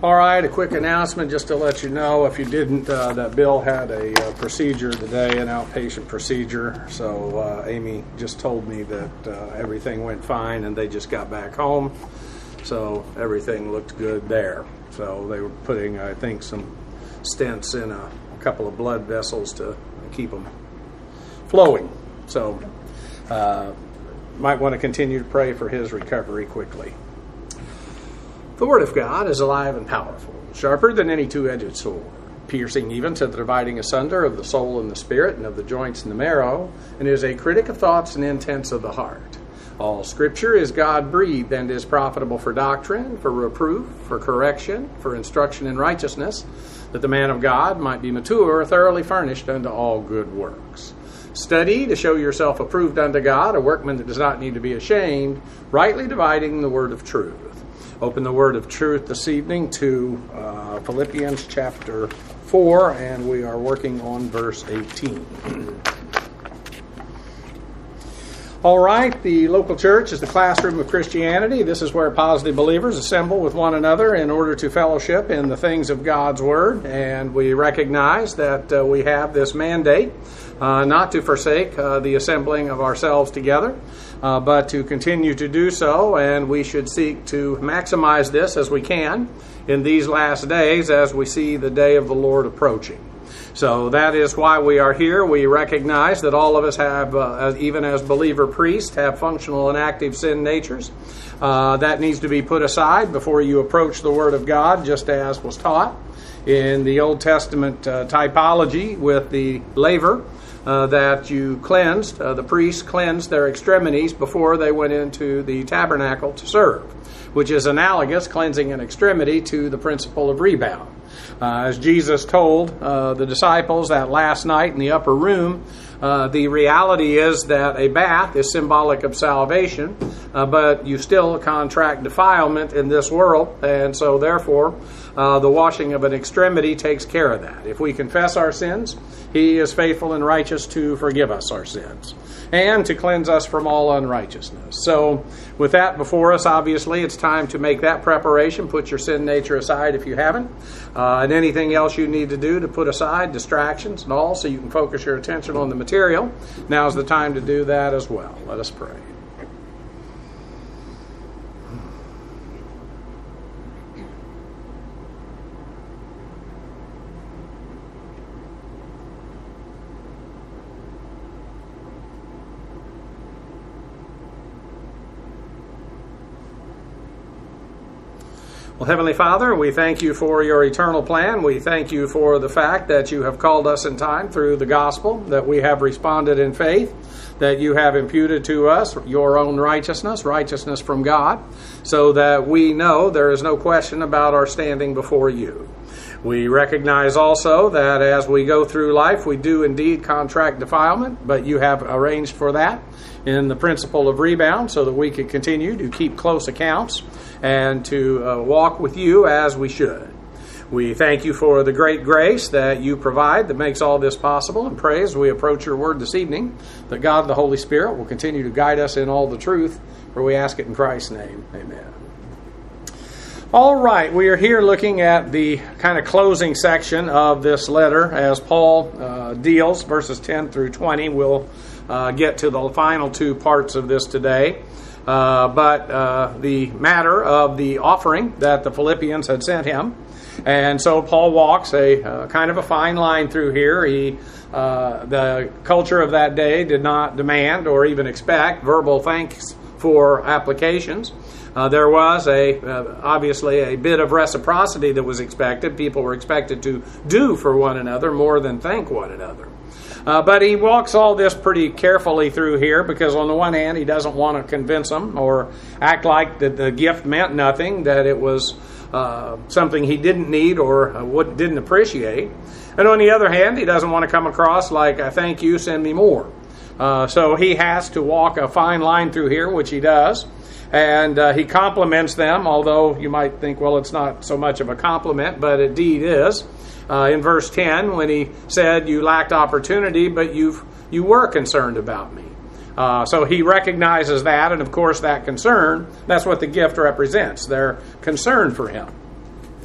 All right, a quick announcement just to let you know, if you didn't, that Bill had a procedure today, an outpatient procedure. So Amy just told me that everything went fine and they just got back home. So everything looked good there. So they were putting, I think, some stents in a couple of blood vessels to keep them flowing. So might want to continue to pray for his recovery quickly. The Word of God is alive and powerful, sharper than any two-edged sword, piercing even to the dividing asunder of the soul and the spirit and of the joints and the marrow, and is a critic of thoughts and intents of the heart. All Scripture is God-breathed and is profitable for doctrine, for reproof, for correction, for instruction in righteousness, that the man of God might be mature, thoroughly furnished unto all good works. Study to show yourself approved unto God, a workman that does not need to be ashamed, rightly dividing the word of truth. Open the word of truth this evening to Philippians chapter 4, and we are working on verse 18. All right, the local church is the classroom of Christianity. This is where positive believers assemble with one another in order to fellowship in the things of God's Word. And we recognize that we have this mandate not to forsake the assembling of ourselves together, but to continue to do so. And we should seek to maximize this as we can in these last days as we see the day of the Lord approaching. So that is why we are here. We recognize that all of us have, even as believer priests, have functional and active sin natures. That needs to be put aside before you approach the Word of God, just as was taught in the Old Testament typology with the laver that you cleansed. The priests cleansed their extremities before they went into the tabernacle to serve, which is analogous, cleansing an extremity, to the principle of rebound. As Jesus told the disciples that last night in the upper room, the reality is that a bath is symbolic of salvation, but you still contract defilement in this world, and so therefore the washing of an extremity takes care of that. If we confess our sins, He is faithful and righteous to forgive us our sins and to cleanse us from all unrighteousness. So with that before us, obviously, it's time to make that preparation. Put your sin nature aside if you haven't. And anything else you need to do to put aside, distractions and all, so you can focus your attention on the material. Now's the time to do that as well. Let us pray. Well, Heavenly Father, we thank you for your eternal plan. We thank you for the fact that you have called us in time through the gospel, that we have responded in faith, that you have imputed to us your own righteousness, righteousness from God, so that we know there is no question about our standing before you. We recognize also that as we go through life, we do indeed contract defilement, but you have arranged for that in the principle of rebound so that we can continue to keep close accounts and to walk with you as we should. We thank you for the great grace that you provide that makes all this possible, and pray as we approach your word this evening that God the Holy Spirit will continue to guide us in all the truth, for we ask it in Christ's name. Amen. All right, we are here looking at the kind of closing section of this letter as Paul deals, verses 10 through 20. We'll get to the final two parts of this today. But the matter of the offering that the Philippians had sent him. And so Paul walks a kind of a fine line through here. The culture of that day did not demand or even expect verbal thanks for applications. There was obviously a bit of reciprocity that was expected. People were expected to do for one another more than thank one another. But he walks all this pretty carefully through here because on the one hand, he doesn't want to convince them or act like that the gift meant nothing, that it was something he didn't need or didn't appreciate. And on the other hand, he doesn't want to come across like, thank you, send me more. So he has to walk a fine line through here, which he does. And he compliments them, although you might think, well, it's not so much of a compliment, but it indeed is. In verse 10, when he said, you lacked opportunity, but you were concerned about me. So he recognizes that, and of course that concern, that's what the gift represents, their concern for him.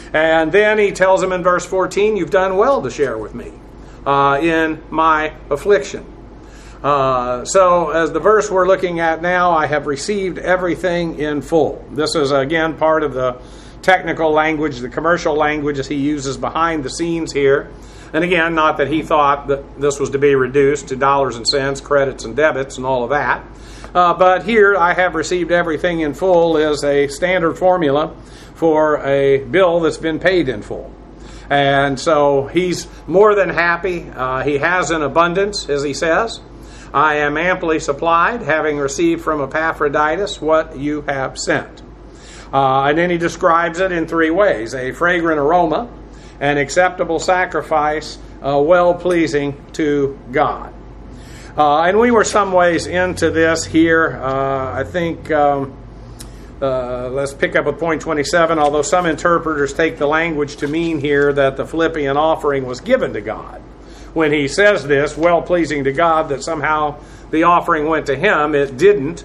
And then he tells them in verse 14, you've done well to share with me in my affliction. So as the verse we're looking at now, I have received everything in full. This is again part of the technical language, the commercial language as he uses behind the scenes here. And again, not that he thought that this was to be reduced to dollars and cents, credits and debits and all of that. But here, I have received everything in full is a standard formula for a bill that's been paid in full. And so he's more than happy. He has an abundance, as he says. I am amply supplied, having received from Epaphroditus what you have sent. And then he describes it in three ways: a fragrant aroma, an acceptable sacrifice, well-pleasing to God. And we were some ways into this here. I think, let's pick up with point 27, although some interpreters take the language to mean here that the Philippian offering was given to God. When he says this, well-pleasing to God, that somehow the offering went to him, it didn't.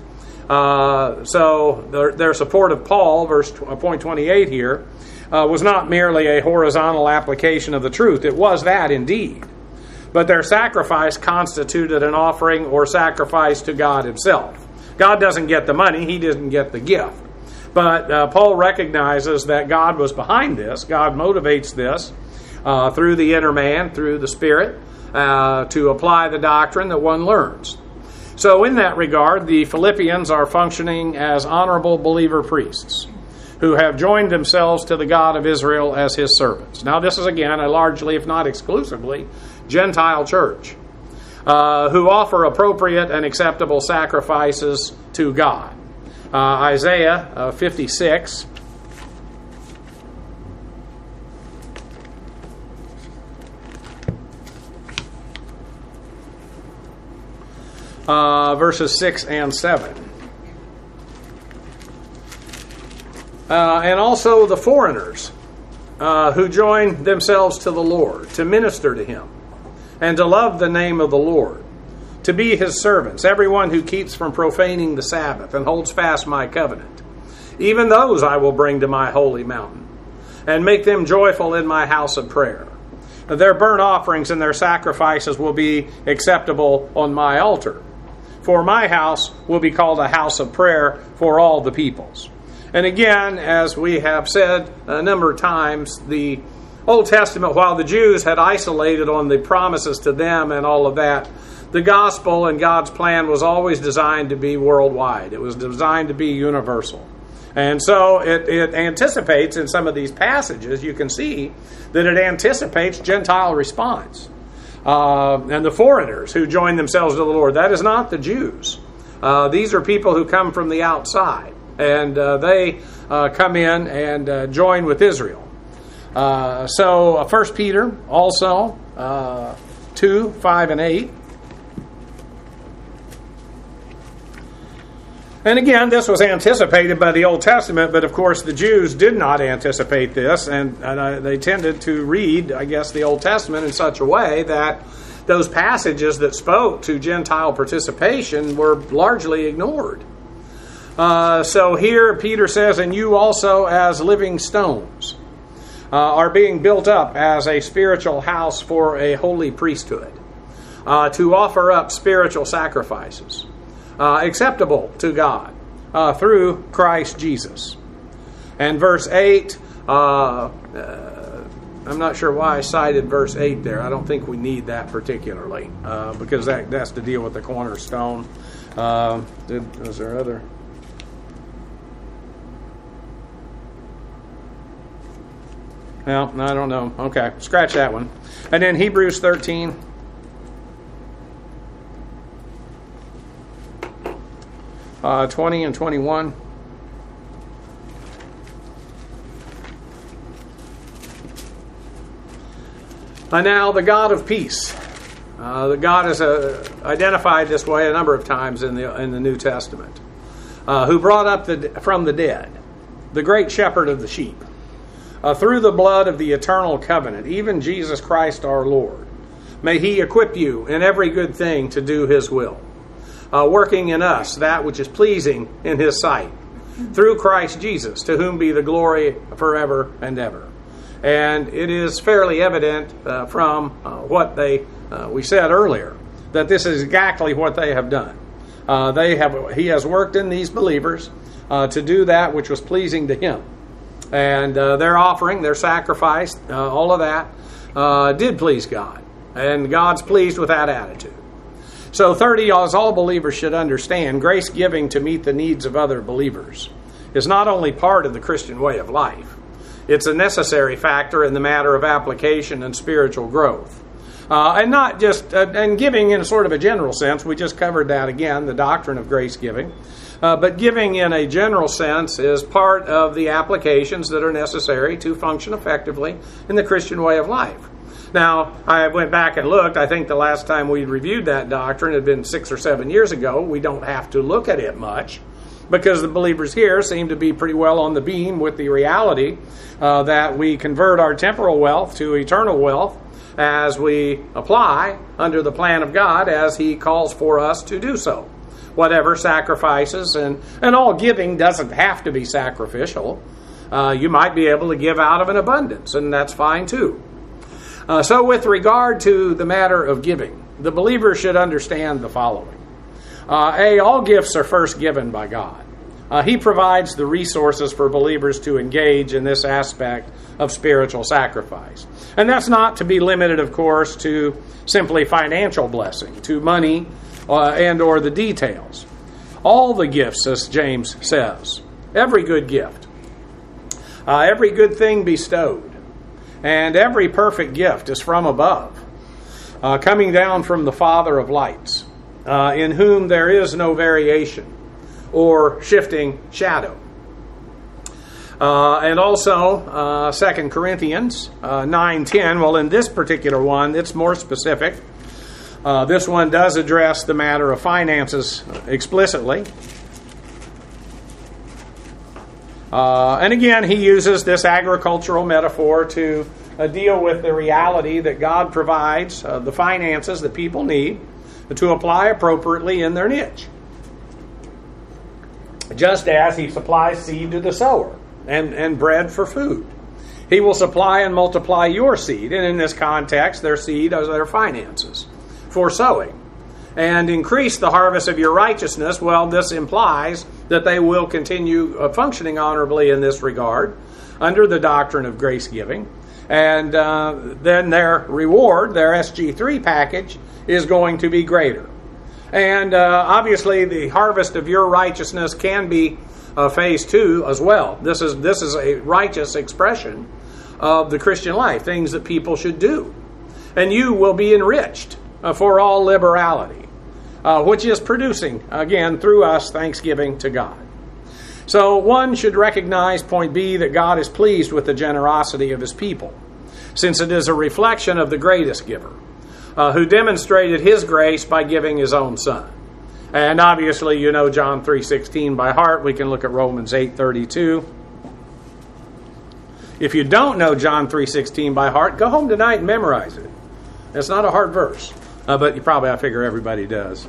So their support of Paul, point 28 here, was not merely a horizontal application of the truth. It was that indeed. But their sacrifice constituted an offering or sacrifice to God himself. God doesn't get the money, he doesn't get the gift. But Paul recognizes that God was behind this. God motivates this through the inner man, through the Spirit, to apply the doctrine that one learns. So in that regard, the Philippians are functioning as honorable believer priests who have joined themselves to the God of Israel as his servants. Now this is again a largely, if not exclusively, Gentile church who offer appropriate and acceptable sacrifices to God. Isaiah 56 verses 6 and 7. And also the foreigners who join themselves to the Lord, to minister to him, and to love the name of the Lord, to be his servants, everyone who keeps from profaning the Sabbath and holds fast my covenant. Even those I will bring to my holy mountain, and make them joyful in my house of prayer. Their burnt offerings and their sacrifices will be acceptable on my altar. For my house will be called a house of prayer for all the peoples. And again, as we have said a number of times, the Old Testament, while the Jews had isolated on the promises to them and all of that, the gospel and God's plan was always designed to be worldwide. It was designed to be universal. And so it anticipates in some of these passages, you can see that it anticipates Gentile response. And the foreigners who join themselves to the Lord. That is not the Jews. These are people who come from the outside. And they come in and join with Israel. So 1 Peter also, 2, 5, and 8. And again, this was anticipated by the Old Testament, but of course the Jews did not anticipate this, and they tended to read, I guess, the Old Testament in such a way that those passages that spoke to Gentile participation were largely ignored. So here Peter says, and you also as living stones are being built up as a spiritual house for a holy priesthood, to offer up spiritual sacrifices, acceptable to God through Christ Jesus. And verse 8, I'm not sure why I cited verse 8 there. I don't think we need that particularly, because that's to deal with the cornerstone. Was there other? Well, I don't know. Okay, scratch that one. And then Hebrews 13. 20 and 21. And now the God of peace. The God is identified this way a number of times in the New Testament. Who brought up from the dead, the great shepherd of the sheep, through the blood of the eternal covenant, even Jesus Christ our Lord. May he equip you in every good thing to do his will, working in us that which is pleasing in his sight, through Christ Jesus, to whom be the glory forever and ever. And it is fairly evident from what we said earlier, that this is exactly what they have done. He has worked in these believers to do that which was pleasing to him. And their offering, their sacrifice, all of that did please God. And God's pleased with that attitude. So 30, as all believers should understand, grace giving to meet the needs of other believers is not only part of the Christian way of life, it's a necessary factor in the matter of application and spiritual growth. And not just, and giving in sort of a general sense, we just covered that again, the doctrine of grace giving. But giving in a general sense is part of the applications that are necessary to function effectively in the Christian way of life. Now, I went back and looked. I think the last time we reviewed that doctrine had been 6 or 7 years ago. We don't have to look at it much because the believers here seem to be pretty well on the beam with the reality that we convert our temporal wealth to eternal wealth as we apply under the plan of God as He calls for us to do so. Whatever sacrifices, and all giving doesn't have to be sacrificial. You might be able to give out of an abundance, and that's fine too. So with regard to the matter of giving, the believer should understand the following. All gifts are first given by God. He provides the resources for believers to engage in this aspect of spiritual sacrifice. And that's not to be limited, of course, to simply financial blessing, to money and or the details. All the gifts, as James says, every good gift, every good thing bestowed, and every perfect gift is from above, coming down from the Father of lights, in whom there is no variation or shifting shadow. And also 2 Corinthians 9:10. Well, in this particular one, it's more specific. This one does address the matter of finances explicitly. And again, he uses this agricultural metaphor to deal with the reality that God provides the finances that people need to apply appropriately in their niche. Just as He supplies seed to the sower and bread for food. He will supply and multiply your seed, and in this context, their seed are their finances for sowing. And increase the harvest of your righteousness. Well, this implies that they will continue functioning honorably in this regard under the doctrine of grace giving. And then their reward, their SG3 package, is going to be greater. And obviously the harvest of your righteousness can be phase 2 as well. This is a righteous expression of the Christian life, things that people should do. And you will be enriched for all liberality, which is producing, again, through us, thanksgiving to God. So one should recognize, point B, that God is pleased with the generosity of His people, since it is a reflection of the greatest giver, who demonstrated His grace by giving His own Son. And obviously, you know John 3:16 by heart. We can look at Romans 8:32. If you don't know John 3:16 by heart, go home tonight and memorize it. It's not a hard verse, but I figure everybody does.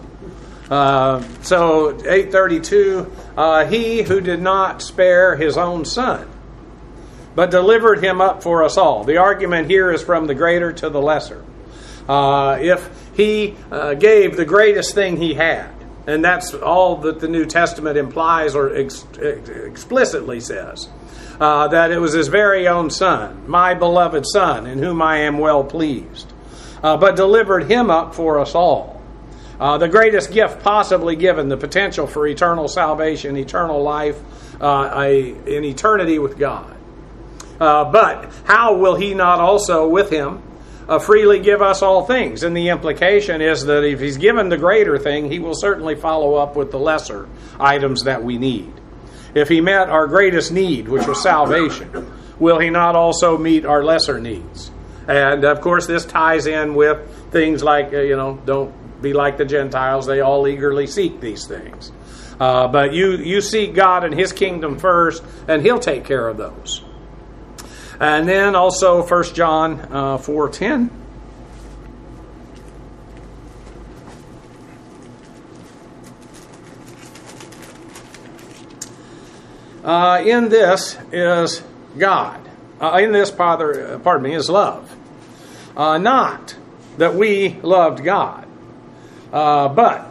So 8:32, He who did not spare His own Son, but delivered Him up for us all. The argument here is from the greater to the lesser. If He gave the greatest thing He had, and that's all that the New Testament implies or explicitly says, that it was His very own Son, my beloved Son, in whom I am well pleased, but delivered Him up for us all. The greatest gift possibly given, the potential for eternal salvation, eternal life, in eternity with God. But how will He not also with Him freely give us all things? And the implication is that if He's given the greater thing, He will certainly follow up with the lesser items that we need. If He met our greatest need, which was salvation, will He not also meet our lesser needs? And of course, this ties in with things like, don't be like the Gentiles. They all eagerly seek these things. But you seek God and His kingdom first, and He'll take care of those. And then also 1 John 4:10. In this is God, in this, is love. Not that we loved God, but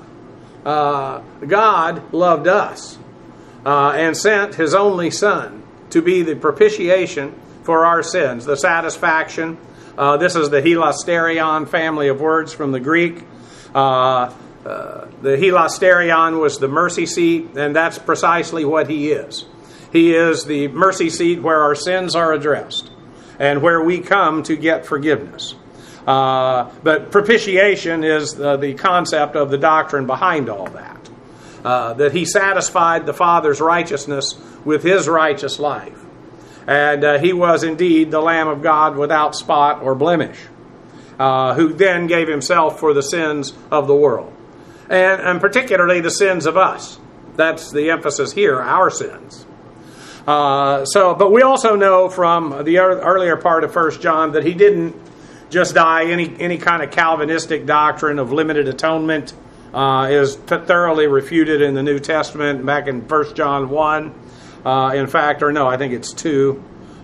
God loved us and sent His only Son to be the propitiation for our sins, the satisfaction. This is the hilasterion family of words from the Greek. The hilasterion was the mercy seat, and that's precisely what He is. He is the mercy seat where our sins are addressed and where we come to get forgiveness. But propitiation is the concept of the doctrine behind all that. That He satisfied the Father's righteousness with His righteous life. And He was indeed the Lamb of God without spot or blemish, who then gave Himself for the sins of the world. And particularly the sins of us. That's the emphasis here, our sins. But we also know from the earlier part of 1 John that He didn't just die. Any kind of Calvinistic doctrine of limited atonement is thoroughly refuted in the New Testament back in 1 John 1. In fact, I think it's 2.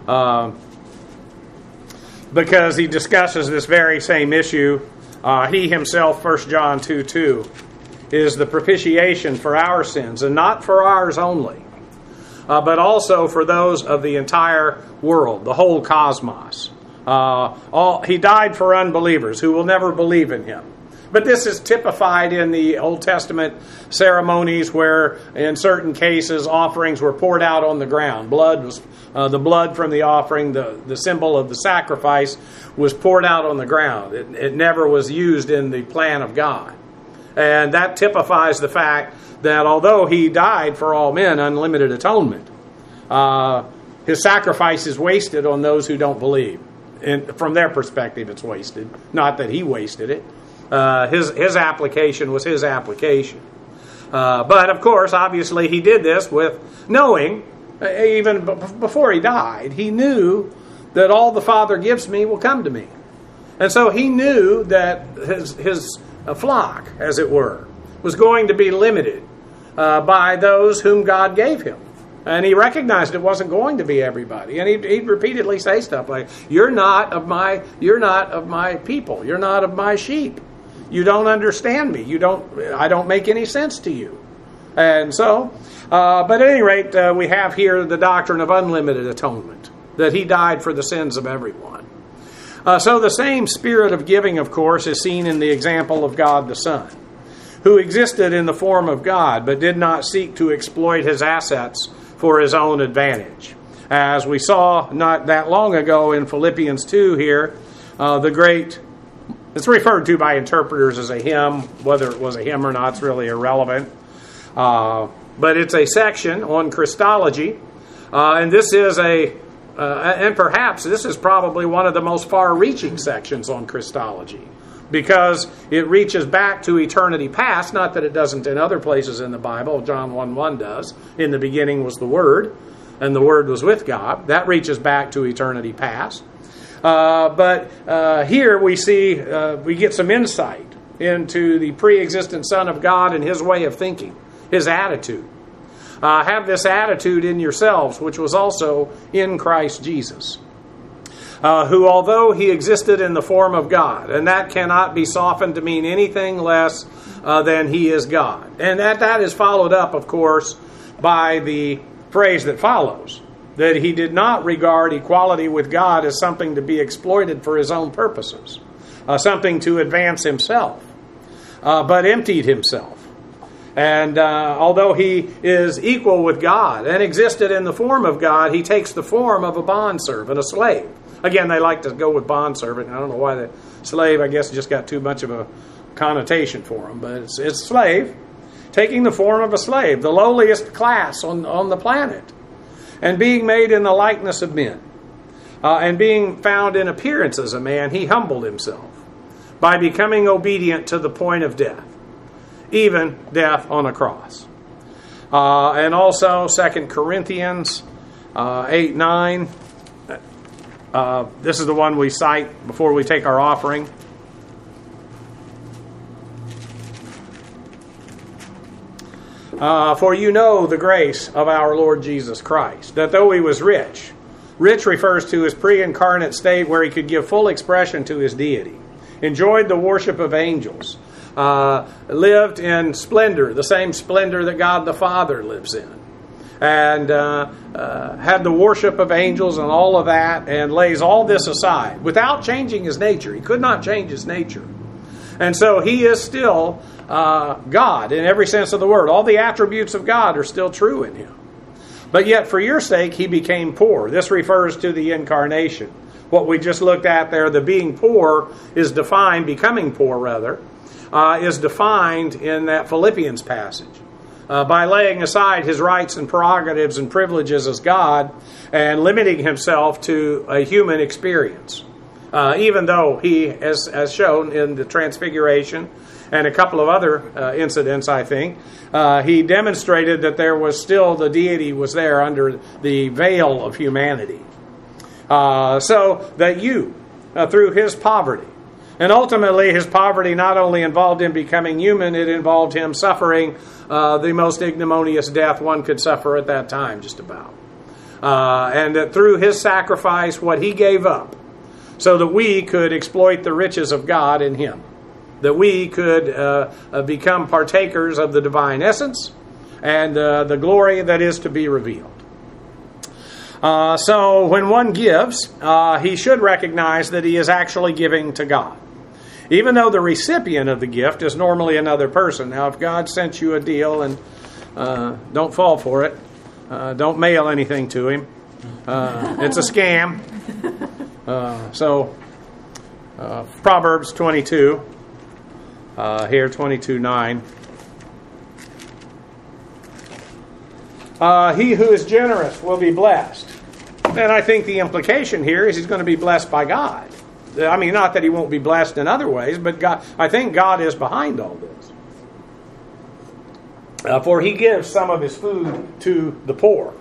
Because he discusses this very same issue. He himself, 1 John 2:2, is the propitiation for our sins, and not for ours only, but also for those of the entire world, the whole cosmos. He died for unbelievers who will never believe in Him. But this is typified in the Old Testament ceremonies where, in certain cases, offerings were poured out on the ground. Blood was the blood from the offering, the symbol of the sacrifice, was poured out on the ground. It never was used in the plan of God. And that typifies the fact that although He died for all men, unlimited atonement, His sacrifice is wasted on those who don't believe. And from their perspective, it's wasted. Not that He wasted it. His application was His application. But of course, obviously, He did this with knowing, even before He died, He knew that all the Father gives me will come to me. And so He knew that His flock, as it were, was going to be limited by those whom God gave Him. And He recognized it wasn't going to be everybody. And he'd repeatedly say stuff like, you're not of my people. You're not of my sheep. You don't understand me. I don't make any sense to you. And so, but at any rate, we have here the doctrine of unlimited atonement, that He died for the sins of everyone. So the same spirit of giving, of course, is seen in the example of God the Son, who existed in the form of God, but did not seek to exploit His assets for His own advantage. As we saw not that long ago in Philippians 2 here, it's referred to by interpreters as a hymn. Whether it was a hymn or not is really irrelevant. But it's a section on Christology. And this is and perhaps this is probably one of the most far-reaching sections on Christology, because it reaches back to eternity past. Not that it doesn't in other places in the Bible. John 1:1 does. In the beginning was the Word, and the Word was with God. That reaches back to eternity past. But here we see, we get some insight into the pre-existent Son of God and His way of thinking, His attitude. Have this attitude in yourselves, which was also in Christ Jesus, who, although He existed in the form of God, and that cannot be softened to mean anything less than He is God. And that is followed up, of course, by the phrase that follows, that He did not regard equality with God as something to be exploited for His own purposes, something to advance Himself, but emptied Himself. And although He is equal with God and existed in the form of God, He takes the form of a bondservant, a slave. Again, they like to go with bondservant. I don't know why the slave, I guess, just got too much of a connotation for them. But it's slave, taking the form of a slave, the lowliest class on the planet, and being made in the likeness of men. And being found in appearance as a man, He humbled Himself by becoming obedient to the point of death, even death on a cross. And also 2 Corinthians 8:9. This is the one we cite before we take our offering. For you know the grace of our Lord Jesus Christ, that though He was rich, Rich refers to his pre-incarnate state where he could give full expression to his deity. Enjoyed the worship of angels. Lived in splendor, the same splendor that God the Father lives in. And had the worship of angels and all of that, and lays all this aside without changing his nature. He could not change his nature. And so he is still God in every sense of the word. All the attributes of God are still true in him. But yet for your sake he became poor. This refers to the incarnation. What we just looked at there, the being poor is defined, becoming poor rather, is defined in that Philippians passage. By laying aside his rights and prerogatives and privileges as God and limiting himself to a human experience. Even though he, as shown in the Transfiguration and a couple of other incidents, I think, he demonstrated that there was still, the deity was there under the veil of humanity. So that you, through his poverty, and ultimately his poverty not only involved him becoming human, it involved him suffering the most ignominious death one could suffer at that time, just about. And that through his sacrifice, what he gave up, so that we could exploit the riches of God in him. That we could become partakers of the divine essence and the glory that is to be revealed. So when one gives, he should recognize that he is actually giving to God. Even though the recipient of the gift is normally another person. Now, if God sent you a deal, and don't fall for it, don't mail anything to him. It's a scam. Proverbs 22, here 22:9. He who is generous will be blessed. And I think the implication here is he's going to be blessed by God. I mean, not that he won't be blessed in other ways, but God, I think God is behind all this. For he gives some of his food to the poor.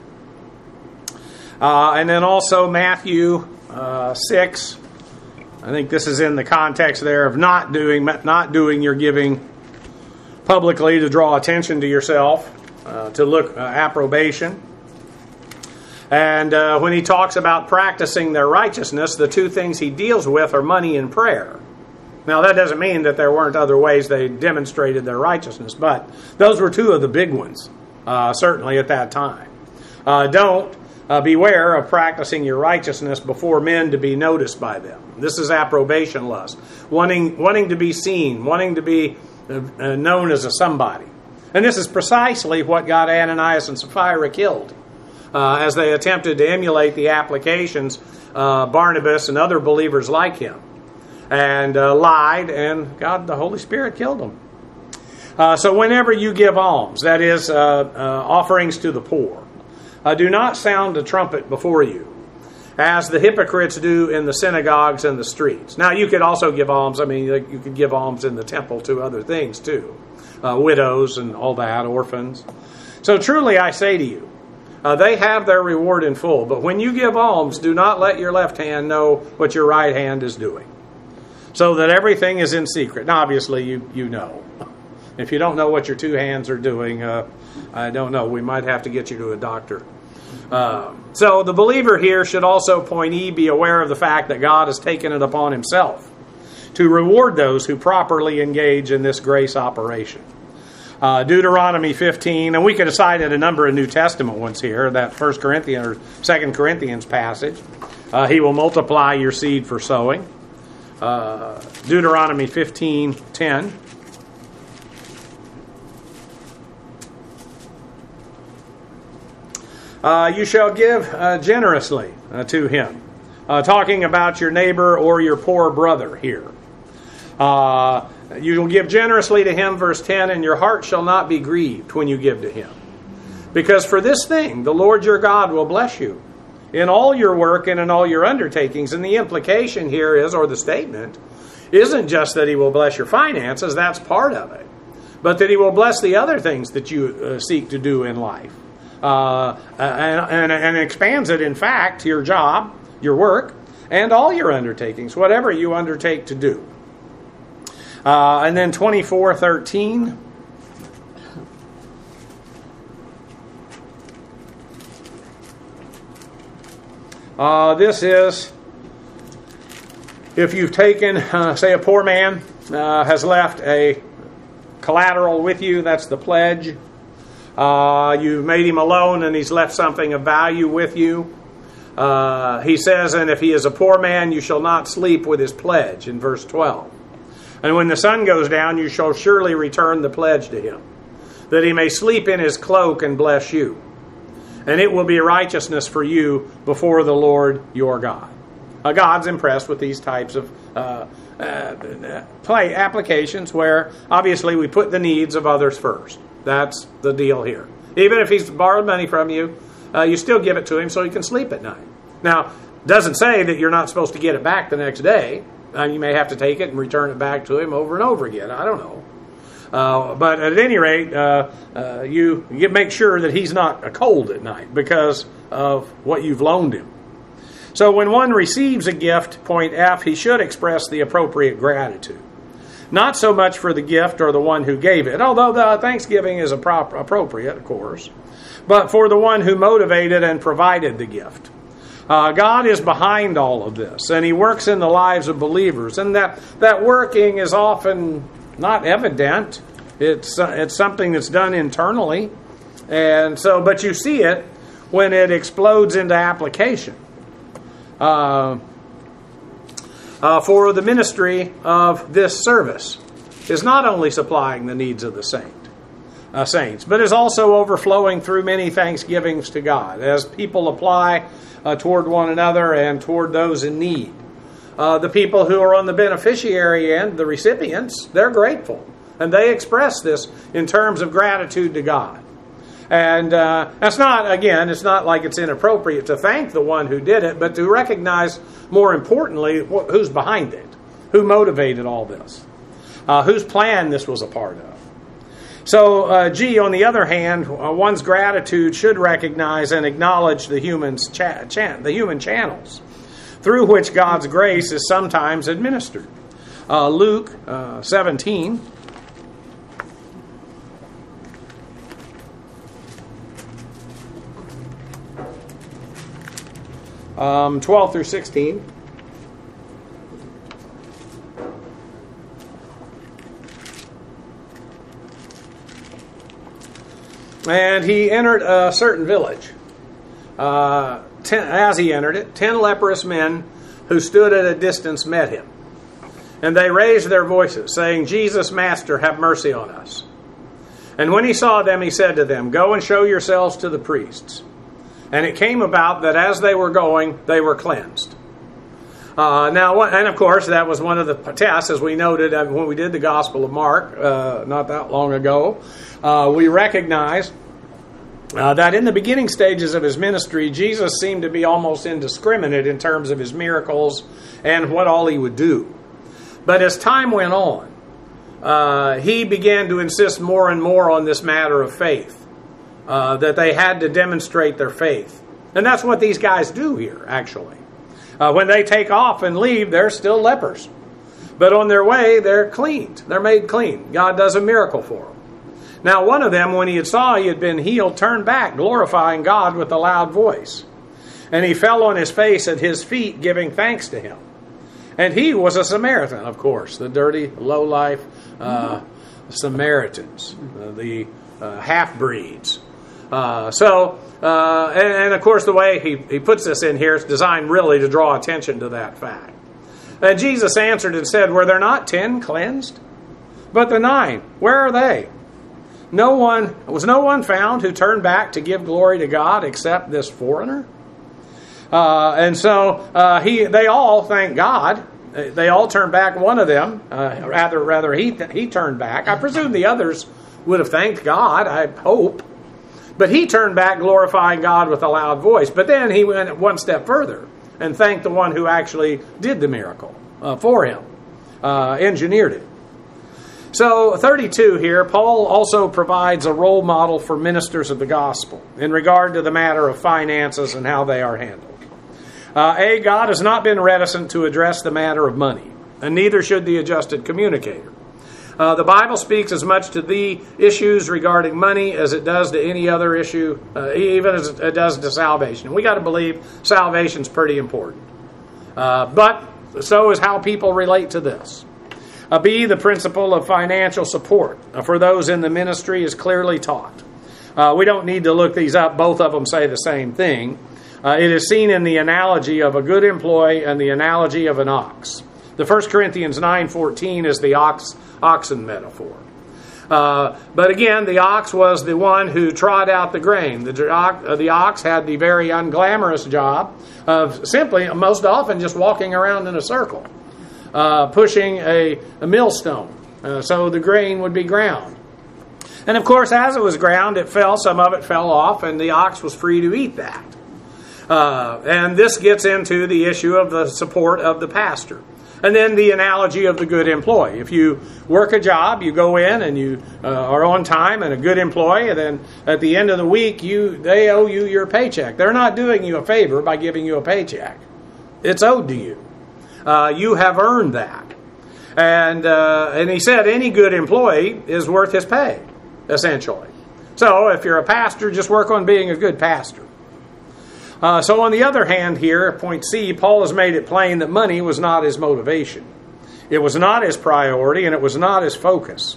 And then also Matthew 6. I think this is in the context there of not doing your giving publicly to draw attention to yourself, to look approbation. And when he talks about practicing their righteousness, the two things he deals with are money and prayer. Now, that doesn't mean that there weren't other ways they demonstrated their righteousness, but those were two of the big ones, certainly at that time. Beware of practicing your righteousness before men to be noticed by them. This is approbation lust, wanting to be seen, wanting to be known as a somebody. And this is precisely what got Ananias and Sapphira killed. As they attempted to emulate the applications, Barnabas and other believers like him, and lied, and God, the Holy Spirit, killed them. So whenever you give alms, that is, offerings to the poor, do not sound a trumpet before you, as the hypocrites do in the synagogues and the streets. Now, you could also give alms. I mean, you could give alms in the temple to other things, too. Widows and all that, orphans. So truly I say to you, they have their reward in full. But when you give alms, do not let your left hand know what your right hand is doing, so that everything is in secret. Now, obviously, you know. If you don't know what your two hands are doing, I don't know. We might have to get you to a doctor. So the believer here should also, point E, be aware of the fact that God has taken it upon himself to reward those who properly engage in this grace operation. Deuteronomy 15, and we could have cited a number of New Testament ones here, that 1 Corinthians or 2 Corinthians passage. He will multiply your seed for sowing. Deuteronomy 15:10. You shall give generously to him. Talking about your neighbor or your poor brother here. You will give generously to him, verse 10, and your heart shall not be grieved when you give to him. Because for this thing the Lord your God will bless you in all your work and in all your undertakings. And the implication here is, or the statement, isn't just that he will bless your finances, that's part of it, but that he will bless the other things that you seek to do in life. And expands it, in fact, to your job, your work, and all your undertakings, whatever you undertake to do. And then 24:13. This is if you've taken, say, a poor man has left a collateral with you, that's the pledge. You've made him a loan and he's left something of value with you. He says, and if he is a poor man, you shall not sleep with his pledge, in verse 12. And when the sun goes down, you shall surely return the pledge to him, that he may sleep in his cloak and bless you. And it will be righteousness for you before the Lord your God. God's impressed with these types of applications where obviously we put the needs of others first. That's the deal here. Even if he's borrowed money from you, you still give it to him so he can sleep at night. Now, doesn't say that you're not supposed to get it back the next day. You may have to take it and return it back to him over and over again. I don't know. But at any rate, you make sure that he's not cold at night because of what you've loaned him. So when one receives a gift, point F, he should express the appropriate gratitude. Not so much for the gift or the one who gave it, although the thanksgiving is appropriate, of course, but for the one who motivated and provided the gift. God is behind all of this, and he works in the lives of believers, and that working is often not evident. It's something that's done internally, and so, but you see it when it explodes into application. For the ministry of this service is not only supplying the needs of the saints, but is also overflowing through many thanksgivings to God as people apply toward one another and toward those in need. The people who are on the beneficiary end, the recipients, they're grateful, and they express this in terms of gratitude to God. And it's not like it's inappropriate to thank the one who did it, but to recognize, more importantly, who's behind it, who motivated all this, whose plan this was a part of. So, G, on the other hand, one's gratitude should recognize and acknowledge the human channels through which God's grace is sometimes administered. Luke 17. 12 through 16. And he entered a certain village. As he entered it, 10 leprous men who stood at a distance met him. And they raised their voices, saying, Jesus, Master, have mercy on us. And when he saw them, he said to them, Go and show yourselves to the priests. And it came about that as they were going, they were cleansed. And of course, that was one of the tests, as we noted when we did the Gospel of Mark not that long ago. We recognized that in the beginning stages of his ministry, Jesus seemed to be almost indiscriminate in terms of his miracles and what all he would do. But as time went on, he began to insist more and more on this matter of faith. That they had to demonstrate their faith. And that's what these guys do here, actually. When they take off and leave, they're still lepers. But on their way, they're cleaned. They're made clean. God does a miracle for them. Now, one of them, when he saw he had been healed, turned back, glorifying God with a loud voice. And he fell on his face at his feet, giving thanks to him. And he was a Samaritan, of course, the dirty, low-life Samaritans, the half-breeds. And of course the way he puts this in here is designed really to draw attention to that fact. And Jesus answered and said, Were there not 10 cleansed? But the 9, where are they? Was no one found who turned back to give glory to God except this foreigner? They all thank God. They all turned back. One of them, rather he turned back. I presume the others would have thanked God, I hope. But he turned back, glorifying God with a loud voice. But then he went one step further and thanked the one who actually did the miracle for him, engineered it. So 32 here, Paul also provides a role model for ministers of the gospel in regard to the matter of finances and how they are handled. God has not been reticent to address the matter of money, and neither should the adjusted communicator. The Bible speaks as much to the issues regarding money as it does to any other issue, even as it does to salvation. We got to believe salvation's pretty important. But so is how people relate to this. B, the principle of financial support for those in the ministry is clearly taught. We don't need to look these up. Both of them say the same thing. It is seen in the analogy of a good employee and the analogy of an ox. The 1 Corinthians 9:14 is the oxen metaphor. But again, the ox was the one who trod out the grain. The ox had the very unglamorous job of simply, most often, just walking around in a circle, pushing a millstone, so the grain would be ground. And of course, as it was ground, some of it fell off, and the ox was free to eat that. And this gets into the issue of the support of the pastor. And then the analogy of the good employee. If you work a job, you go in and you are on time and a good employee, and then at the end of the week, they owe you your paycheck. They're not doing you a favor by giving you a paycheck. It's owed to you. You have earned that. And he said any good employee is worth his pay, essentially. So if you're a pastor, just work on being a good pastor. So on the other hand here, point C, Paul has made it plain that money was not his motivation. It was not his priority, and it was not his focus.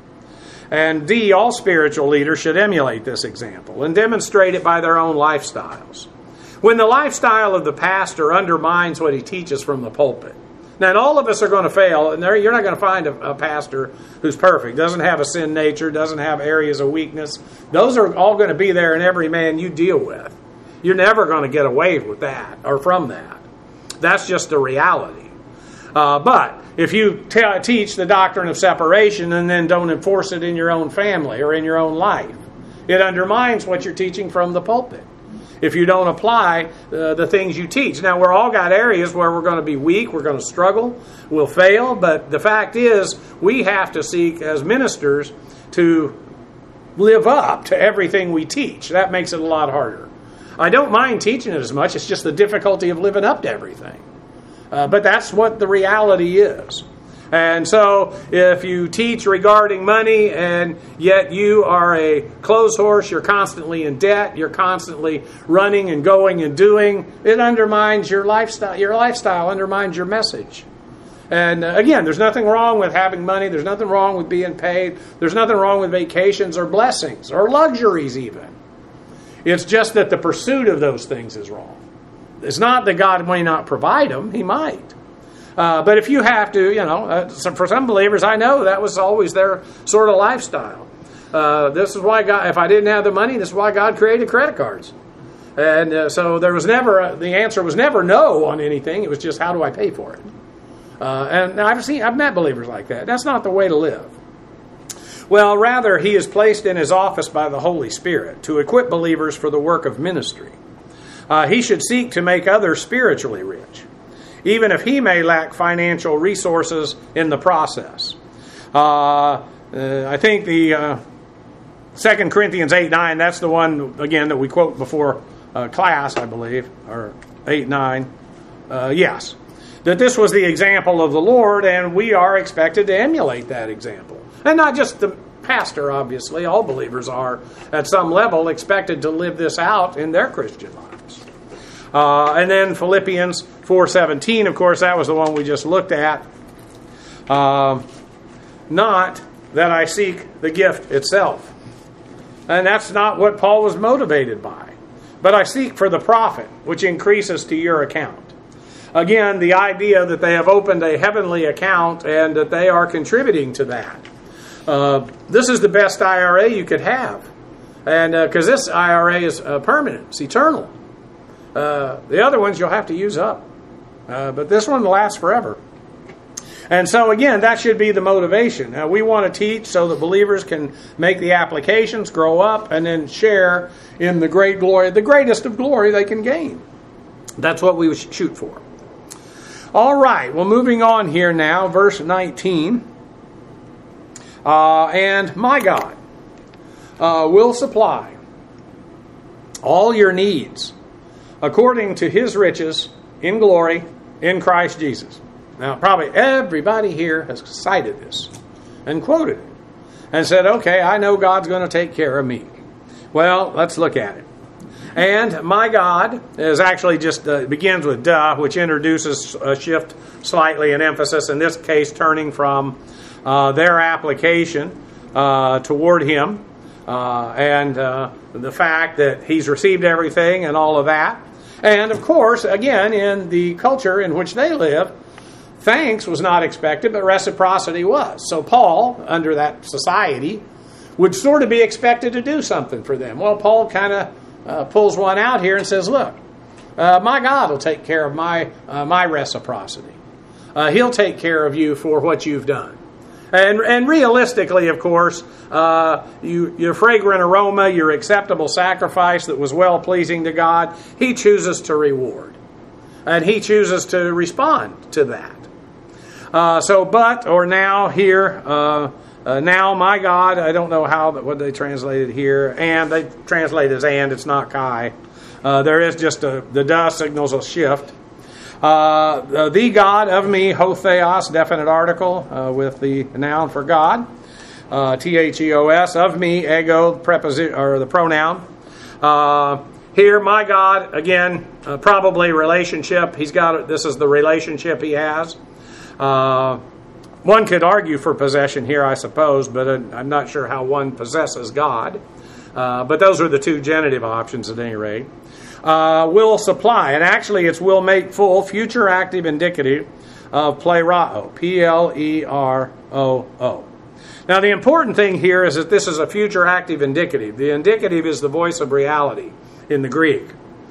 And D, all spiritual leaders should emulate this example and demonstrate it by their own lifestyles. When the lifestyle of the pastor undermines what he teaches from the pulpit. Now, and all of us are going to fail, and you're not going to find a pastor who's perfect, doesn't have a sin nature, doesn't have areas of weakness. Those are all going to be there in every man you deal with. You're never going to get away with that or from that. That's just the reality. But if you teach the doctrine of separation and then don't enforce it in your own family or in your own life, it undermines what you're teaching from the pulpit. If you don't apply the things you teach. Now, we're all got areas where we're going to be weak, we're going to struggle, we'll fail, but the fact is we have to seek as ministers to live up to everything we teach. That makes it a lot harder. I don't mind teaching it as much. It's just the difficulty of living up to everything. But that's what the reality is. And so if you teach regarding money and yet you are a clothes horse, you're constantly in debt, you're constantly running and going and doing, it undermines your lifestyle. Your lifestyle undermines your message. And again, there's nothing wrong with having money. There's nothing wrong with being paid. There's nothing wrong with vacations or blessings or luxuries even. It's just that the pursuit of those things is wrong. It's not that God may not provide them. He might. But if you have to, for some believers, I know that was always their sort of lifestyle. This is why God, if I didn't have the money, this is why God created credit cards. And so there was never, the answer was never no on anything. It was just, how do I pay for it? And I've met believers like that. That's not the way to live. Well, rather, he is placed in his office by the Holy Spirit to equip believers for the work of ministry. He should seek to make others spiritually rich, even if he may lack financial resources in the process. I think the 2 Corinthians 8:9, that's the one, again, that we quote before class, I believe, or 8:9. Yes. That this was the example of the Lord, and we are expected to emulate that example. And not just the pastor, obviously. All believers are, at some level, expected to live this out in their Christian lives. And then Philippians 4:17, of course, that was the one we just looked at. Not that I seek the gift itself. And that's not what Paul was motivated by. But I seek for the profit, which increases to your account. Again, the idea that they have opened a heavenly account and that they are contributing to that. This is the best IRA you could have. And because this IRA is permanent, it's eternal. The other ones you'll have to use up. But this one lasts forever. And so again, that should be the motivation. Now, we want to teach so that believers can make the applications, grow up, and then share in the great glory, the greatest of glory they can gain. That's what we shoot for. All right, well, moving on here now, verse 19. And my God will supply all your needs according to his riches in glory in Christ Jesus. Now, probably everybody here has cited this. and quoted it and said, okay, I know God's going to take care of me. Well, let's look at it. And my God is actually just begins with duh, which introduces a shift slightly in emphasis, in this case turning from their application toward him and the fact that he's received everything and all of that. And of course, again, in the culture in which they live, thanks was not expected, but reciprocity was. So Paul, under that society, would sort of be expected to do something for them. Well, Paul kind of pulls one out here and says, look, my God will take care of my reciprocity. He'll take care of you for what you've done. And realistically, of course, your fragrant aroma, your acceptable sacrifice that was well-pleasing to God, he chooses to reward. And he chooses to respond to that. Now, my God, I don't know what they translated here, and they translate as and, it's not Kai. There is just the duh signals a shift. The God of me, hotheos, definite article with the noun for God. Theos, of me, ego, preposition, or the pronoun. Here, my God, again, probably relationship. This is the relationship he has. One could argue for possession here, I suppose, but I'm not sure how one possesses God. But those are the two genitive options at any rate. Will supply, and actually it's will make full, future active indicative of pleroo, P-L-E-R-O-O. Now the important thing here is that this is a future active indicative. The indicative is the voice of reality in the Greek.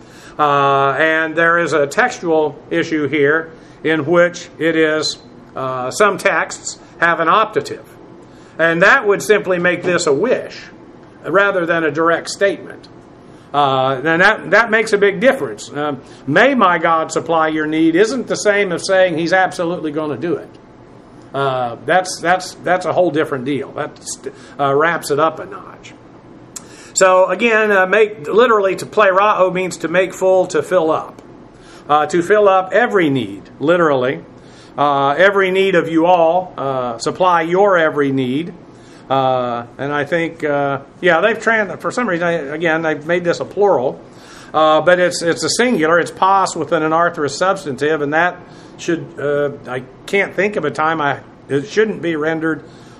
And there is a textual issue here in which it is, some texts have an optative. And that would simply make this a wish rather than a direct statement. And that makes a big difference. May my God supply your need isn't the same as saying he's absolutely going to do it. That's a whole different deal. That wraps it up a notch. So again, literally to pleroo means to make full, to fill up. To fill up every need, literally. Every need of you all. Supply your every need. And I think, they've for some reason, they've made this a plural, but it's a singular. It's pos with an anarthrous substantive, and that should, I can't think of a time it shouldn't be rendered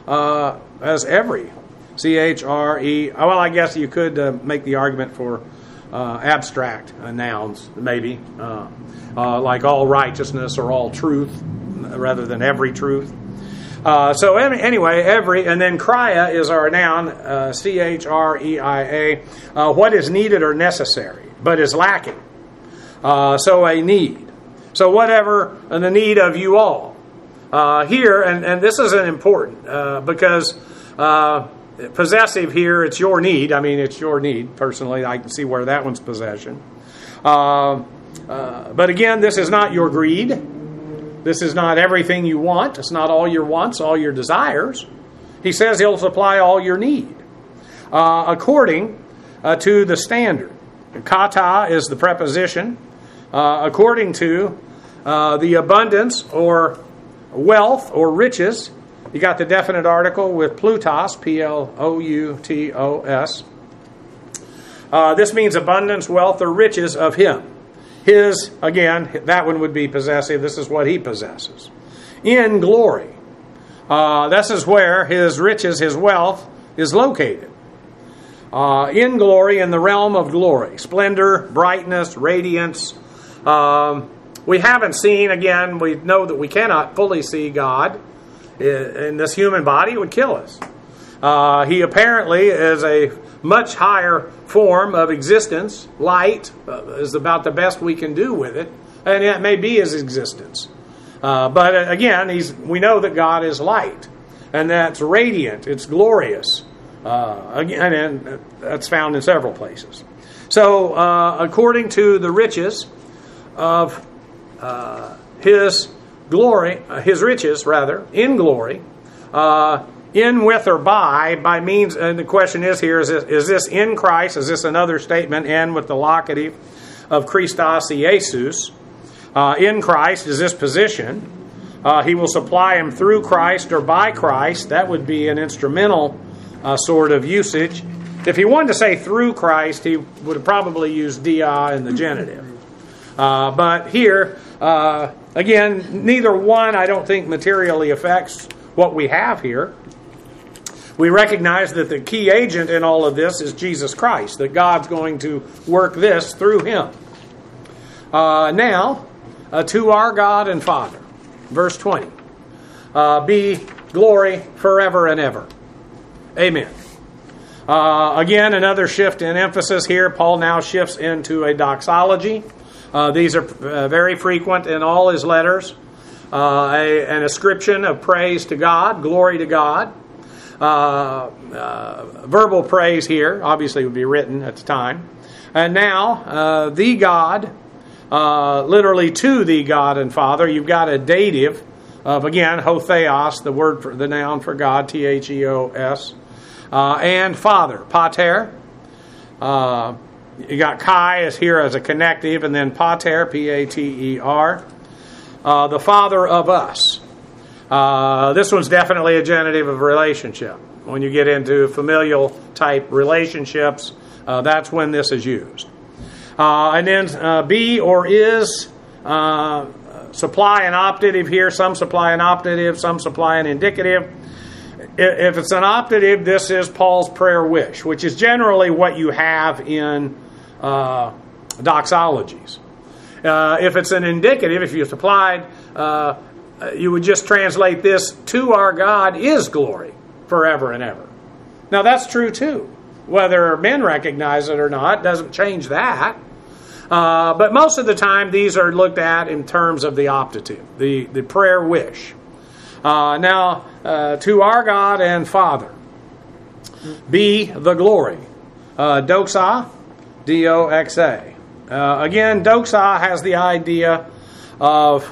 as every. C-H-R-E. Well, I guess you could make the argument for abstract nouns, maybe, like all righteousness or all truth, rather than every truth. Anyway, every, and then chreia is our noun, C-H-R-E-I-A, what is needed or necessary, but is lacking. So a need. So whatever the need of you all. Here, and this is an important, because possessive here, it's your need. I mean, it's your need. Personally, I can see where that one's possession. But again, this is not your greed. This is not everything you want. It's not all your wants, all your desires. He says he'll supply all your need according to the standard. Kata is the preposition. According to the abundance or wealth or riches. You got the definite article with plutos, P-L-O-U-T-O-S. This means abundance, wealth, or riches of him. His, again, that one would be possessive. This is what he possesses. In glory. This is where his riches, his wealth, is located. In glory, in the realm of glory. Splendor, brightness, radiance. We haven't seen, again, we know that we cannot fully see God. In this human body, it would kill us. He apparently is a much higher form of existence. Light is about the best we can do with it, and it may be his existence. But again, we know that God is light, and that's radiant. It's glorious. Again, and that's found in several places. So, according to the riches of his glory, his riches rather, in glory. In, with, or by means, and the question is here, is this in Christ? Is this another statement, in with the locative of Christos Jesus? In Christ, is this position? He will supply them through Christ or by Christ. That would be an instrumental sort of usage. If he wanted to say through Christ, he would have probably used dia in the genitive. But here, again, neither one I don't think materially affects what we have here. We recognize that the key agent in all of this is Jesus Christ, that God's going to work this through him. Now, to our God and Father, verse 20, be glory forever and ever. Amen. Again, another shift in emphasis here. Paul now shifts into a doxology. These are very frequent in all his letters. An ascription of praise to God, glory to God. Verbal praise here, obviously, would be written at the time. And now, the God, literally to the God and Father. You've got a dative of, again, ho theos, the word for the noun for God, Theos. And Father, pater. You got Kai is here as a connective, and then pater, Pater. The Father of us. This one's definitely a genitive of relationship. When you get into familial type relationships, that's when this is used. And then be or is, supply an optative here. Some supply an optative, some supply an indicative. If it's an optative, this is Paul's prayer wish, which is generally what you have in doxologies. If it's an indicative, if you supplied, you would just translate this, to our God is glory forever and ever. Now that's true too. Whether men recognize it or not doesn't change that. But most of the time these are looked at in terms of the optative, the prayer wish. Now, to our God and Father, be the glory. Doxa, D-O-X-A. Again, doxa has the idea of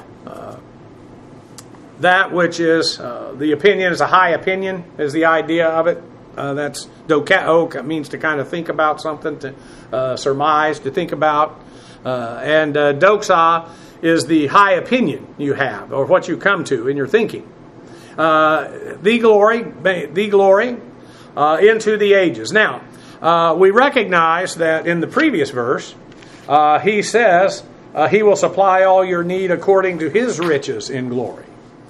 that which is, the opinion is a high opinion, is the idea of it. That's dokeo, means to kind of think about something, to surmise, to think about. And doxa is the high opinion you have, or what you come to in your thinking. The glory into the ages. Now, we recognize that in the previous verse, he says he will supply all your need according to his riches in glory.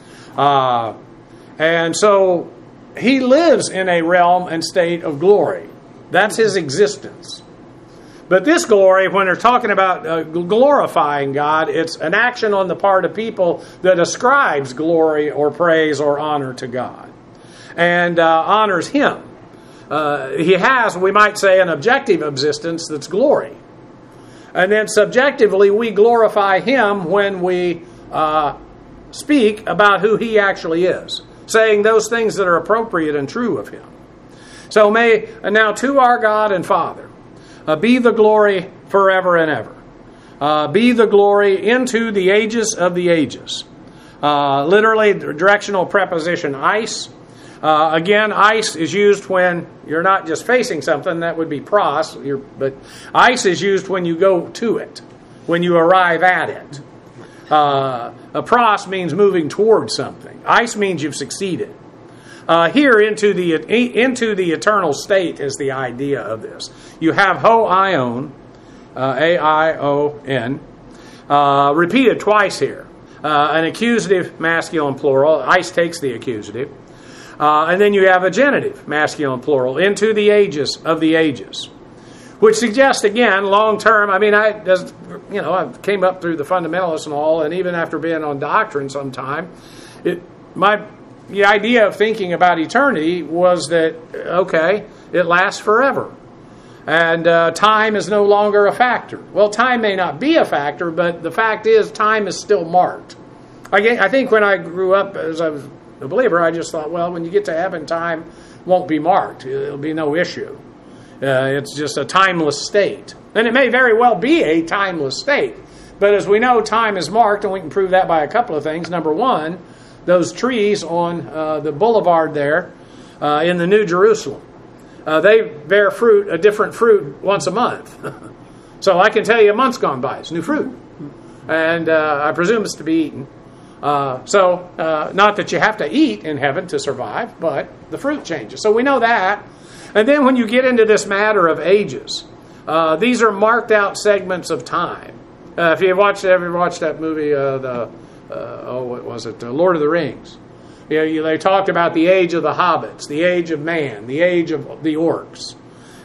And so he lives in a realm and state of glory. That's his existence. But this glory, when they're talking about glorifying God, it's an action on the part of people that ascribes glory or praise or honor to God and honors him. He has, we might say, an objective existence that's glory. And then subjectively, we glorify him when we speak about who he actually is, saying those things that are appropriate and true of him. So now to our God and Father, be the glory forever and ever. Be the glory into the ages of the ages. Literally, the directional preposition eis. Again, eis is used when you're not just facing something, that would be pros, but eis is used when you go to it, when you arrive at it. A pros means moving towards something. Eis means you've succeeded. Here, into the eternal state is the idea of this. You have ho ion, A-I-O-N, repeated twice here. An accusative, masculine, plural. Eis takes the accusative. And then you have a genitive, masculine, plural, into the ages of the ages. Which suggests, again, long term, I mean, I came up through the fundamentalists and all, and even after being on doctrine sometime, the idea of thinking about eternity was that, okay, it lasts forever. And time is no longer a factor. Well, time may not be a factor, but the fact is time is still marked. I think when I grew up as I was a believer, I just thought, well, when you get to heaven, time won't be marked. It'll be no issue. It's just a timeless state. And it may very well be a timeless state. But as we know, time is marked, and we can prove that by a couple of things. Number one, those trees on the boulevard there in the New Jerusalem. They bear fruit, a different fruit, once a month. So I can tell you a month's gone by. It's new fruit. And I presume it's to be eaten. Not that you have to eat in heaven to survive, but the fruit changes. So we know that. And then when you get into this matter of ages, these are marked out segments of time. If you ever watched that movie, what was it? Lord of the Rings. They talked about the age of the hobbits, the age of man, the age of the orcs.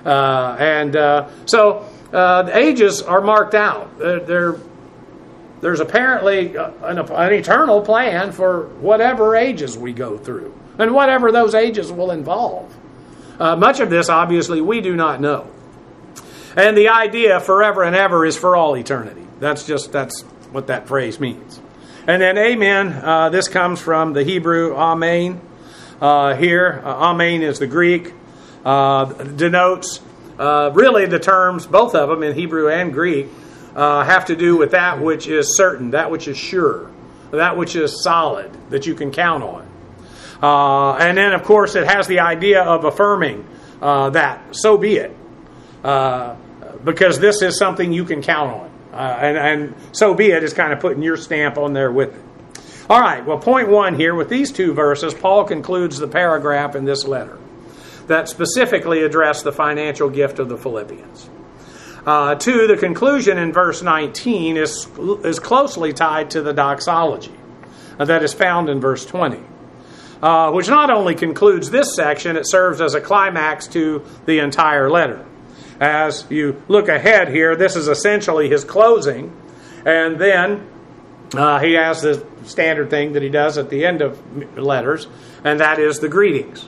The ages are marked out. There's apparently an eternal plan for whatever ages we go through, and whatever those ages will involve. Much of this, obviously, we do not know. And the idea forever and ever is for all eternity. That's what that phrase means. And then amen, this comes from the Hebrew amen. Here, amen is the Greek. Denotes, really the terms, both of them in Hebrew and Greek, have to do with that which is certain, that which is sure, that which is solid, that you can count on. And then, of course, it has the idea of affirming that, so be it. Because this is something you can count on. And so be it is kind of putting your stamp on there with it. All right, well, point one here, with these two verses, Paul concludes the paragraph in this letter that specifically address the financial gift of the Philippians. Two, the conclusion in verse 19 is closely tied to the doxology that is found in verse 20, which not only concludes this section, it serves as a climax to the entire letter. As you look ahead here, this is essentially his closing, and then he has the standard thing that he does at the end of letters, and that is the greetings.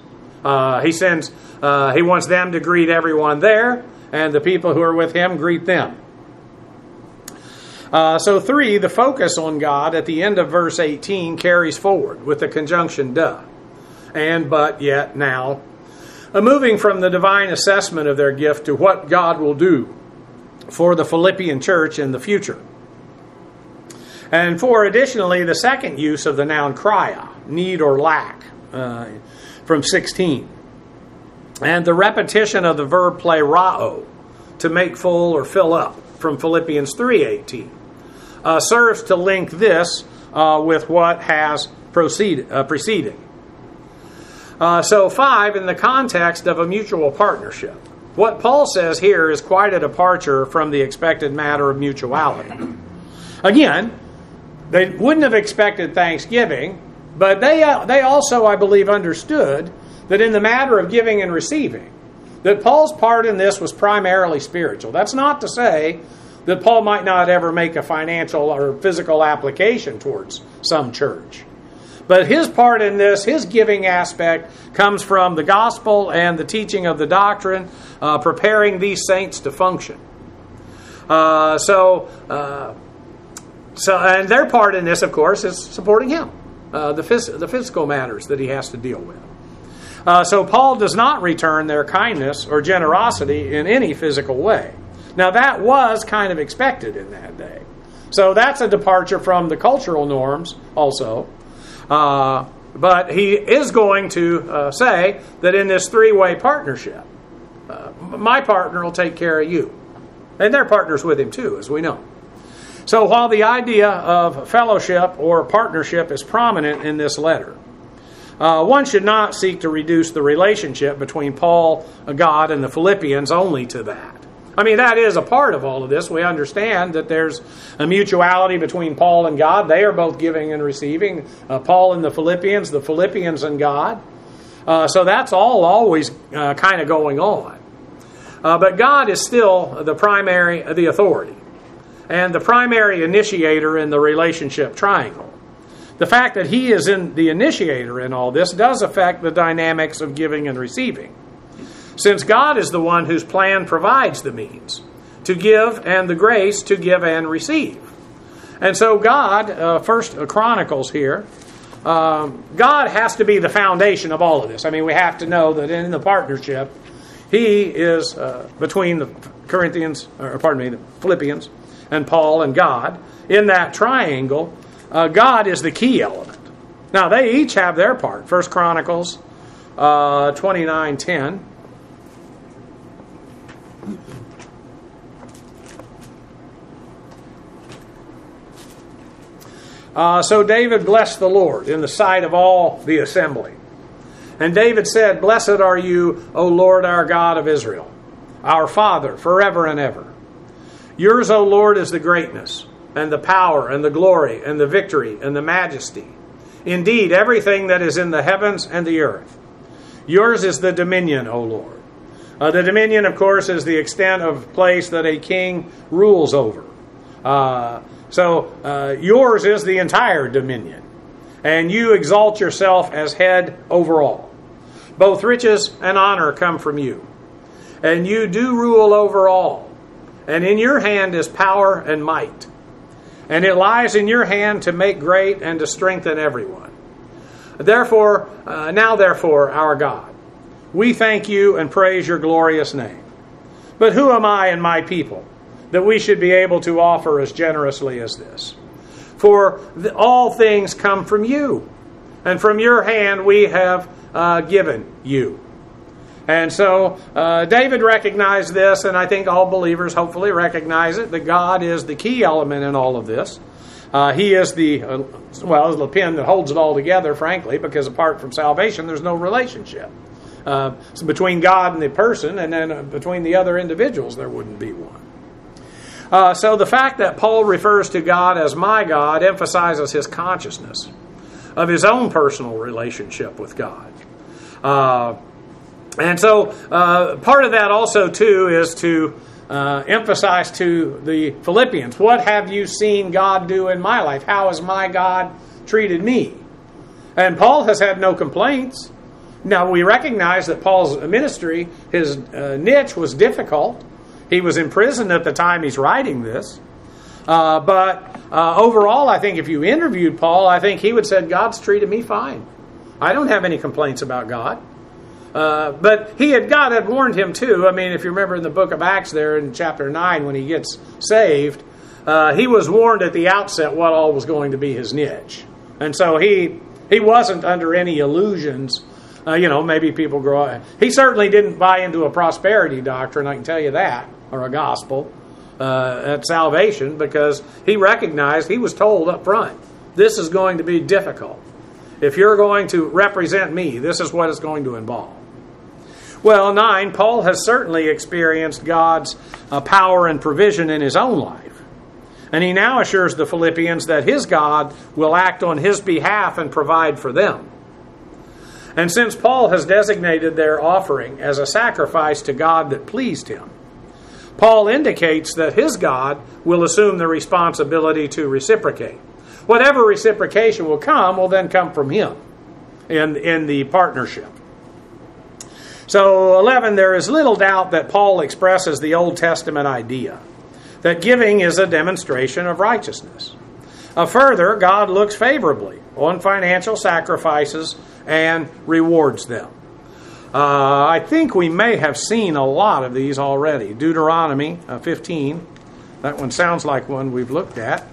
He wants them to greet everyone there, and the people who are with him greet them. Three, the focus on God at the end of verse 18 carries forward with the conjunction "duh," and, but, yet, now, moving from the divine assessment of their gift to what God will do for the Philippian church in the future. And four, additionally, the second use of the noun "krya," need or lack, from 16. And the repetition of the verb plerao, to make full or fill up, from Philippians 3:18, serves to link this with what has preceded. Five, in the context of a mutual partnership. What Paul says here is quite a departure from the expected matter of mutuality. Again, they wouldn't have expected thanksgiving, but they also, I believe, understood that in the matter of giving and receiving, that Paul's part in this was primarily spiritual. That's not to say that Paul might not ever make a financial or physical application towards some church. But his part in this, his giving aspect, comes from the gospel and the teaching of the doctrine, preparing these saints to function. And their part in this, of course, is supporting him, the physical matters that he has to deal with. So Paul does not return their kindness or generosity in any physical way. Now that was kind of expected in that day. So that's a departure from the cultural norms also. But he is going to say that in this three-way partnership, my partner will take care of you. And they're partners with him too, as we know. So while the idea of fellowship or partnership is prominent in this letter, one should not seek to reduce the relationship between Paul, God, and the Philippians only to that. I mean, that is a part of all of this. We understand that there's a mutuality between Paul and God. They are both giving and receiving. Paul and the Philippians and God. So that's all always kind of going on. But God is still the authority and the primary initiator in the relationship triangle. The fact that he is the initiator in all this does affect the dynamics of giving and receiving, since God is the one whose plan provides the means to give and the grace to give and receive. And so God, First Chronicles here, God has to be the foundation of all of this. I mean, we have to know that in the partnership, he is between the Philippians and Paul and God. In that triangle, God is the key element. Now, they each have their part. First Chronicles 29:10. So David blessed the Lord in the sight of all the assembly. And David said, "Blessed are you, O Lord, our God of Israel, our Father, forever and ever. Yours, O Lord, is the greatness, and the power, and the glory, and the victory, and the majesty. Indeed, everything that is in the heavens and the earth. Yours is the dominion, O Lord." The dominion, of course, is the extent of place that a king rules over. So yours is the entire dominion, and you exalt yourself as head over all. Both riches and honor come from you, and you do rule over all. And in your hand is power and might, and it lies in your hand to make great and to strengthen everyone. Therefore, our God, we thank you and praise your glorious name. But who am I and my people, that we should be able to offer as generously as this? For all things come from you, and from your hand we have given you. And so David recognized this, and I think all believers hopefully recognize it, that God is the key element in all of this. He is the pin that holds it all together, frankly, because apart from salvation, there's no relationship. So between God and the person, and then between the other individuals, there wouldn't be one. So the fact that Paul refers to God as my God emphasizes his consciousness of his own personal relationship with God. And so part of that also, too, is to emphasize to the Philippians, what have you seen God do in my life? How has my God treated me? And Paul has had no complaints. Now, we recognize that Paul's ministry, his niche was difficult. He was in prison at the time he's writing this. But overall, I think if you interviewed Paul, I think he would say, God's treated me fine. I don't have any complaints about God. But God had warned him too. I mean, if you remember in the book of Acts there in chapter 9, when he gets saved, he was warned at the outset what all was going to be his niche. And so he wasn't under any illusions. Maybe people grow up. He certainly didn't buy into a prosperity doctrine, I can tell you that, or a gospel at salvation, because he recognized, he was told up front, this is going to be difficult. If you're going to represent me, this is what it's going to involve. Well, 9, Paul has certainly experienced God's power and provision in his own life. And he now assures the Philippians that his God will act on his behalf and provide for them. And since Paul has designated their offering as a sacrifice to God that pleased him, Paul indicates that his God will assume the responsibility to reciprocate. Whatever reciprocation will then come from him in the partnership. So 11, there is little doubt that Paul expresses the Old Testament idea that giving is a demonstration of righteousness. Further, God looks favorably on financial sacrifices and rewards them. I think we may have seen a lot of these already. Deuteronomy 15. That one sounds like one we've looked at.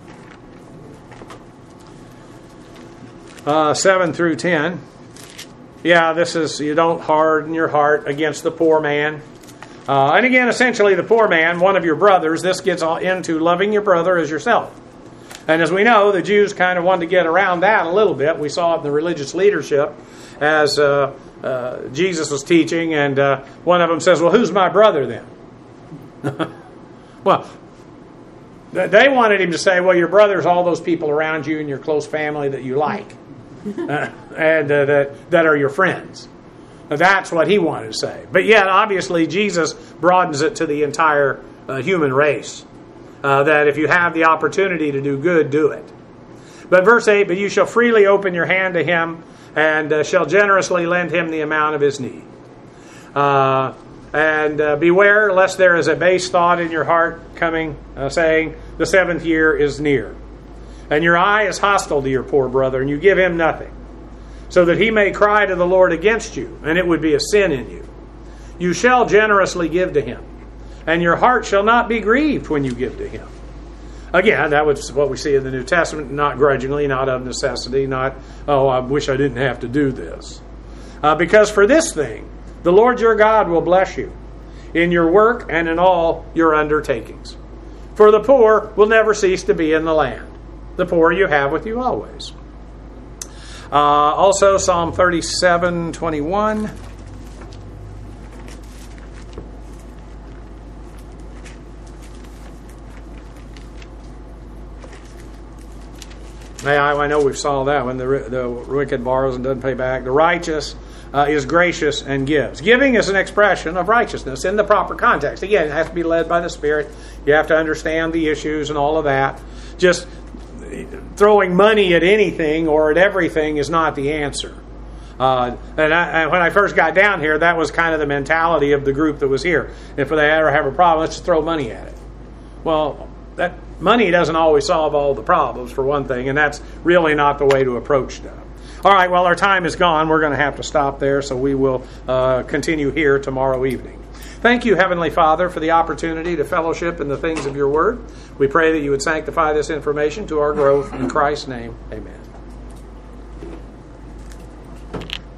7 through 10. Yeah, this is, you don't harden your heart against the poor man. And again, essentially the poor man, one of your brothers. This gets into loving your brother as yourself. And as we know, the Jews kind of wanted to get around that a little bit. We saw it in the religious leadership as Jesus was teaching, and one of them says, well, who's my brother then? Well, they wanted him to say, well, your brother's all those people around you in your close family that you like, and that are your friends. That's what he wanted to say. But yet, obviously, Jesus broadens it to the entire human race. That if you have the opportunity to do good, do it. But verse 8, but you shall freely open your hand to him, and shall generously lend him the amount of his need. And beware lest there is a base thought in your heart coming, saying, the 7th year is near. And your eye is hostile to your poor brother, and you give him nothing, so that he may cry to the Lord against you, and it would be a sin in you. You shall generously give to him, and your heart shall not be grieved when you give to him. Again, that was what we see in the New Testament, not grudgingly, not of necessity, not, oh, I wish I didn't have to do this. Because for this thing, the Lord your God will bless you in your work and in all your undertakings. For the poor will never cease to be in the land. the poor you have with you always. Also, Psalm 37:21. I know we've saw that when the wicked borrows and doesn't pay back. The righteous is gracious and gives. Giving is an expression of righteousness in the proper context. Again, it has to be led by the Spirit. You have to understand the issues and all of that. Just throwing money at anything or at everything is not the answer. And when I first got down here, that was kind of the mentality of the group that was here. If they ever have a problem, let's just throw money at it. Well, that money doesn't always solve all the problems, for one thing, and that's really not the way to approach stuff. All right, well, our time is gone. We're going to have to stop there, so we will continue here tomorrow evening. Thank you, Heavenly Father, for the opportunity to fellowship in the things of your word. We pray that you would sanctify this information to our growth. In Christ's name, amen.